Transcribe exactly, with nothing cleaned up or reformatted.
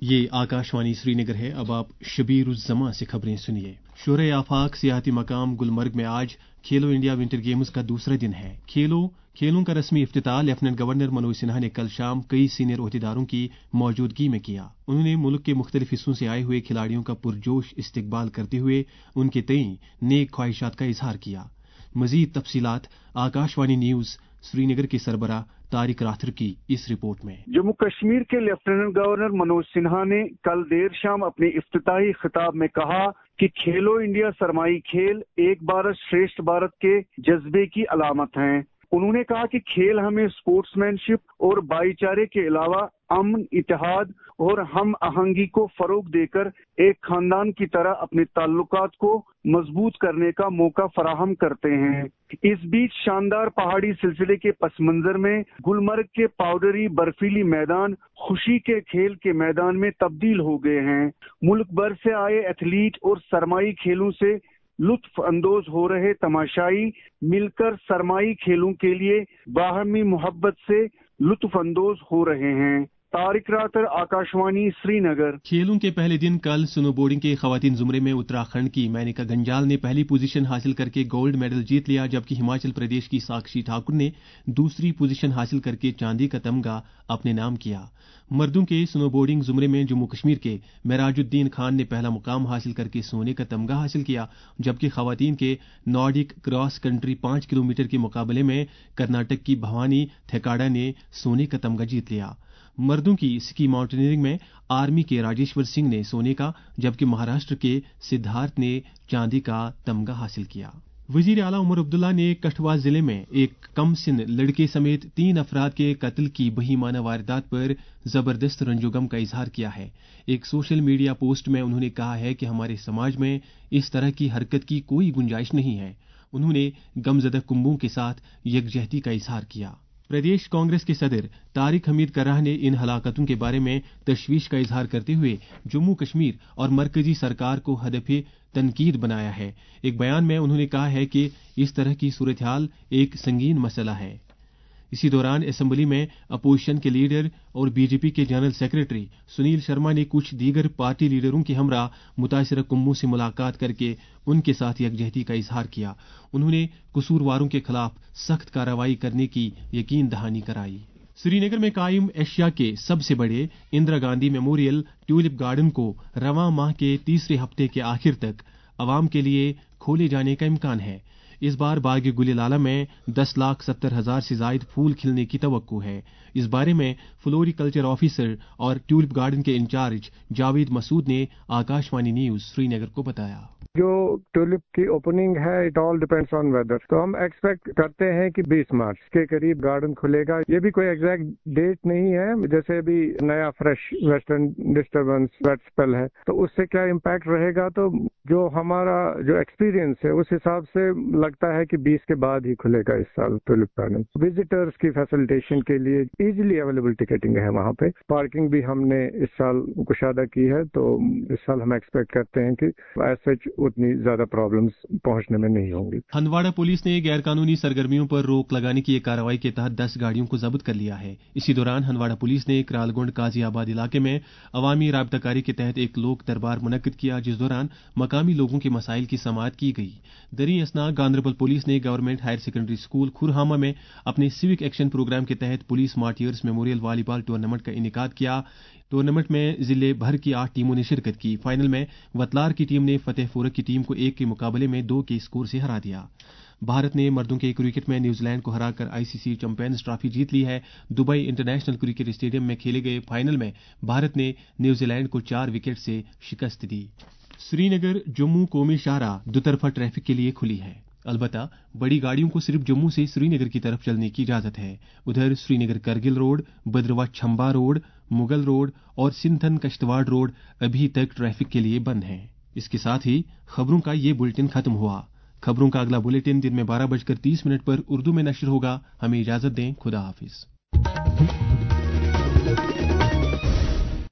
ये आकाशवाणी श्रीनगर है। अब आप शबीर उज जमां से खबरें सुनिए। शोरे आफाक सियाहती मकाम गुलमर्ग में आज खेलो इंडिया विंटर गेम्स का दूसरा दिन है। खेलों खेलों का रस्मी इफ्तिताह लेफ्टिनेंट गवर्नर मनोज सिन्हा ने कल शाम कई सीनियर ओहदेदारों की मौजूदगी में किया। उन्होंने मुल्क के मुख्तलिफ हिस्सों से आए हुए खिलाड़ियों का पुरजोश इस्तकबाल करते हुए उनके तई नेक ख्वाहिशात का इजहार किया। मजीद तफसीलात आकाशवाणी न्यूज श्रीनगर के सरबराह तारिक राथर की इस रिपोर्ट में। जम्मू कश्मीर के लेफ्टिनेंट गवर्नर मनोज सिन्हा ने कल देर शाम अपने इफ्तिताही खिताब में कहा कि खेलो इंडिया सरमाई खेल एक भारत श्रेष्ठ भारत के जज्बे की अलामत हैं। उन्होंने कहा कि खेल हमें स्पोर्ट्समैनशिप और भाईचारे के अलावा अमन, इत्तेहाद और हम आहंगी को फरोग देकर एक खानदान की तरह अपने ताल्लुकात को मजबूत करने का मौका फराहम करते हैं। इस बीच शानदार पहाड़ी सिलसिले के पस मंजर में गुलमर्ग के पाउडरी बर्फीली मैदान खुशी के खेल के मैदान में तब्दील हो गए हैं। मुल्क भर से आए एथलीट और सरमाई खेलों से लुत्फ अंदोज हो रहे तमाशाई मिलकर सरमाई खेलों के लिए बाहमी मोहब्बत से लुत्फ अंदोज हो रहे हैं। तारिक रातर, आकाशवाणी श्रीनगर। खेलों के पहले दिन कल स्नोबोर्डिंग के खवातीन जुमरे में उत्तराखंड की मैनिका गंजाल ने पहली पोजीशन हासिल करके गोल्ड मेडल जीत लिया, जबकि हिमाचल प्रदेश की साक्षी ठाकुर ने दूसरी पोजीशन हासिल करके चांदी का तमगा अपने नाम किया। मर्दों के स्नोबोर्डिंग जुमरे में जम्मू कश्मीर के मेराजुद्दीन खान ने पहला मुकाम हासिल करके सोने का तमगा हासिल किया, जबकि खवातीन के नॉर्डिक क्रॉस कंट्री पांच किलोमीटर के मुकाबले में कर्नाटक की भवानी थेकाडा ने सोने का तमगा जीत लिया। मर्दों की स्की माउंटेनियरिंग में आर्मी के राजेश्वर सिंह ने सोने का, जबकि महाराष्ट्र के सिद्धार्थ ने चांदी का तमगा हासिल किया। वजीर आला उमर अब्दुल्ला ने कठुआ जिले में एक कमसिन लड़के समेत तीन अफराद के कत्ल की बहीमाना वारदात पर जबरदस्त रंजोगम का इजहार किया है। एक सोशल मीडिया पोस्ट में उन्होंने कहा है कि हमारे समाज में इस तरह की हरकत की कोई गुंजाइश नहीं है। उन्होंने गमजदा कुंबों के साथ यकजहती का इजहार किया। प्रदेश कांग्रेस के सदर तारिक हमीद कर्राह ने इन हलाकतों के बारे में तशवीश का इजहार करते हुए जम्मू कश्मीर और मरकजी सरकार को हदफे तनकीद बनाया है। एक बयान में उन्होंने कहा है कि इस तरह की सूरत हाल एक संगीन मसला है। इसी दौरान असेंबली में अपोजिशन के लीडर और बीजेपी के जनरल सेक्रेटरी सुनील शर्मा ने कुछ दीगर पार्टी लीडरों के हमरा मुतासिरा कुम्मों से मुलाकात करके उनके साथ यकजहती का इजहार किया। उन्होंने कसूरवारों के खिलाफ सख्त कार्रवाई करने की यकीन दहानी कराई। श्रीनगर में कायम एशिया के सबसे बड़े Indira Gandhi memorial tulip garden को रवां माह के तीसरे हफ्ते के आखिर तक आवाम के लिए खोले जाने का इम्कान है। इस बार बाग गुलिलाला में दस लाख सत्तर हजार से जायद फूल खिलने की तवक्को है। इस बारे में फ्लोरिकल्चर ऑफिसर और ट्यूलिप गार्डन के इंचार्ज जावेद मसूद ने आकाशवाणी न्यूज श्रीनगर को बताया। जो ट्यूलिप की ओपनिंग है, it all depends on weather, तो हम एक्सपेक्ट करते हैं कि बीस मार्च के करीब गार्डन खुलेगा। ये भी कोई एग्जैक्ट डेट नहीं है, जैसे भी नया fresh western disturbance wet spell है तो उससे क्या इम्पैक्ट रहेगा, तो जो हमारा जो एक्सपीरियंस है उस हिसाब से लगता है कि बीस के बाद ही खुलेगा इस साल ट्यूलिप गार्डन। विजिटर्स की फैसिलिटेशन के लिए इजीली अवेलेबल टिकटिंग है वहाँ पे। पार्किंग भी हमने इस साल कुशादा की है, तो इस साल हम एक्सपेक्ट करते हैं कि एज सच उतनी ज्यादा प्रॉब्लम्स पहुंचने में नहीं होंगी। हंदवाड़ा पुलिस ने गैरकानूनी सरगर्मियों पर रोक लगाने की एक कार्रवाई के तहत दस गाड़ियों को जब्त कर लिया है। इसी दौरान हंदवाड़ा पुलिस ने करालगुंड काजियाबाद इलाके में अवामी राबताकारी के तहत एक लोक दरबार मुनक्किद किया, जिस दौरान मकामी लोगों के मसाइल की समाअत की गई। दरी असना गांधरबल पुलिस ने government higher secondary school Khurhama में अपने सिविक एक्शन प्रोग्राम के तहत police martyrs memorial volleyball tournament का इनेकाद किया। टूर्नामेंट में जिले भर की आठ टीमों ने शिरकत की। फाइनल में वतलार की टीम ने फतेहपुर की टीम को एक के मुकाबले में दो के स्कोर से हरा दिया। भारत ने मर्दों के क्रिकेट में न्यूजीलैंड को हराकर आईसीसी चैंपियंस ट्रॉफी जीत ली है। दुबई इंटरनेशनल क्रिकेट स्टेडियम में खेले गए फाइनल में भारत ने न्यूजीलैंड को चार विकेट से शिकस्त दी। श्रीनगर जम्मू कौमी शाहराह दुतरफा ट्रैफिक के लिए खुली है, अलबत्ता बड़ी गाड़ियों को सिर्फ जम्मू से श्रीनगर की तरफ चलने की इजाजत है। उधर Srinagar Kargil road, Bhaderwah Chamba road, Mughal road और सिंथन कश्तवाड़ रोड अभी तक ट्रैफिक के लिए बंद हैं। इसके साथ ही खबरों का ये बुलेटिन खत्म हुआ। खबरों का अगला बुलेटिन दिन में बारह बजकर तीस मिनट पर उर्दू में नशर होगा। हमें इजाजत दें। खुदा हाफिज।